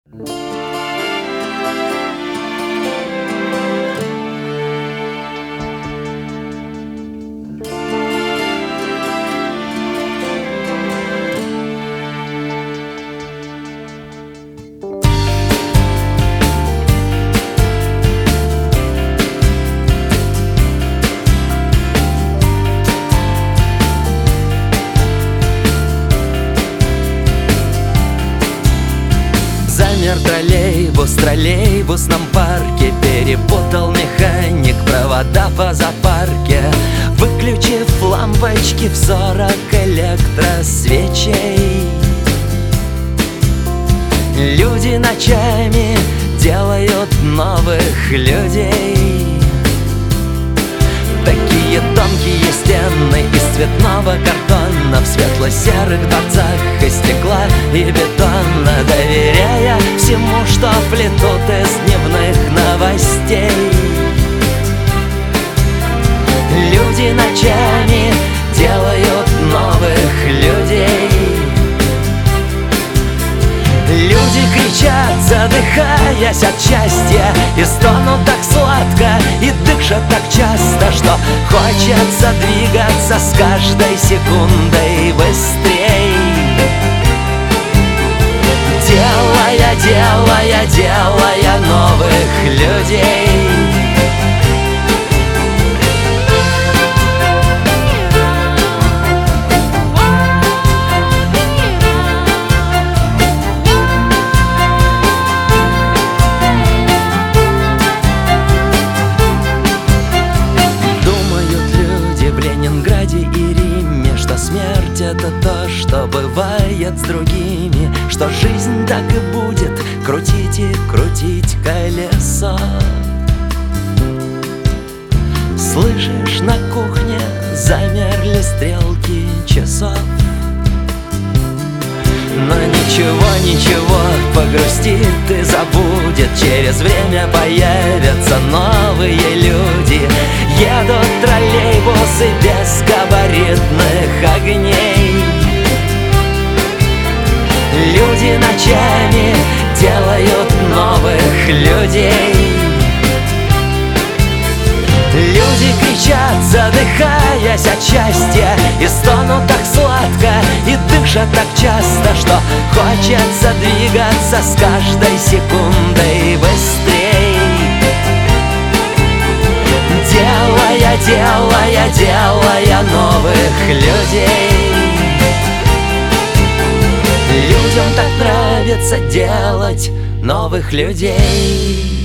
Замер троллейбус в троллейбусном парке, перепутал механик провода по запарке, выключив лампочки в 40 электросвечей. Люди ночами делают новых людей. Такие тонкие стены из цветного картона в светло-серых дворцах из стекла и бетона, доверяя всему, что плетут из дневных новостей. Люди ночами делают новых людей. Люди кричат, задыхаясь от счастья, и стонут так сладко, и дышат так часто, что хочется двигаться с каждой секундой быстрей. Делая новых людей. И Риме, что смерть — это то, что бывает с другими, что жизнь так и будет крутить и крутить колесо. Слышишь, на кухне замерли стрелки часов. Но ничего, погрустит и забудет. Через время появятся новые люди. Едут троллейбусы без габаритных огней. Люди ночами делают новых людей. Люди кричат, задыхаясь от счастья, и стонут так сладко, и дышат так часто, что хочется двигаться с каждой секундой быстрей. Делая новых людей. Людям так нравится делать новых людей.